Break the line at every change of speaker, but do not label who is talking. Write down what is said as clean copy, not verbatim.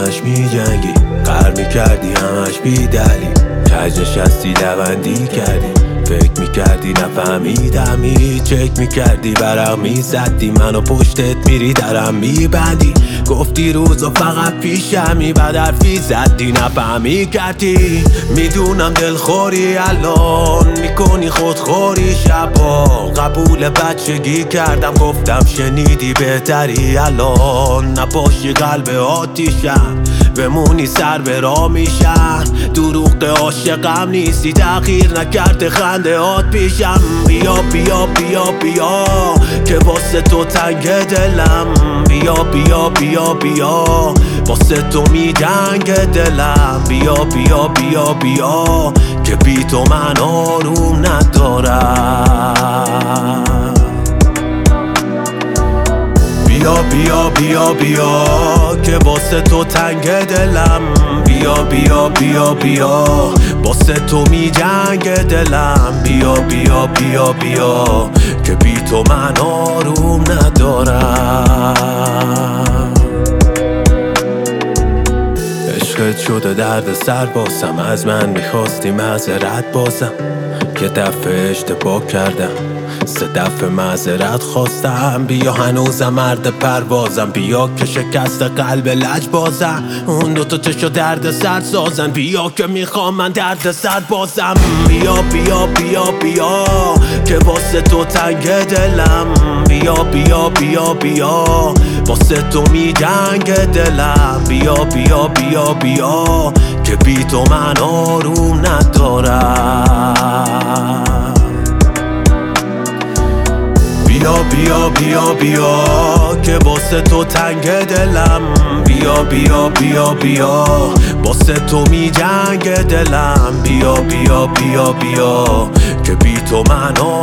همش میجنگی، قهر میکردی همش بی دلیل، کج نشستی لبندی کردی، فکر میکردی نفهمیدمی، چک میکردی برق میزدی، منو پشتت میری درم میبندی، گفتی روزا فقط پیشمی، بعد حرفی زدی نفهمی کردی. میدونم دلخوری الان میکنی خودخوری، شبا قبول بچگی کردم گفتم شنیدی بهتری، الان نباشی قلب آتیشم بمونی سر به راه میشن، دروغ عاشقم نیستی تغییر نکرده خنده هات پیشم، بیا بیا بیا بیا که واسه تو تنگ دلم، بیا بیا بیا بیا واسه تو میجنگ دلم، بیا بیا بیا بیا که بی تو من آروم ندارم، بیا بیا بیا بیا که واسه تو تنگ دلم، بیا بیا بیا بیا واسه تو میجنگ دلم، بیا بیا بیا بیا که بی تو من آروم ندارم. عشقت شده درد سر باسم، از من میخواستی معذرت بازم، یه دفعه اشتباه کردم 3 دفعه معذرت خواستم، بیا هنوزم مرد پروازم، بیا که شکست قلب لج بازم، اون دوتا چشو درد سر سازن، بیا که میخوام من درد سر بازم، بیا بیا بیا بیا که واسه تو تنگ دلم، بیا بیا بیا بیا واسه تو میجنگ دلم، بیا بیا بیا بیا که بی تو من آروم ندارم، بیا بیا بیا بیا که واسه تو تنگ دلم، بیا بیا بیا بیا واسه تو میجنگ دلم، بیا بیا بیا بیا که بی تو من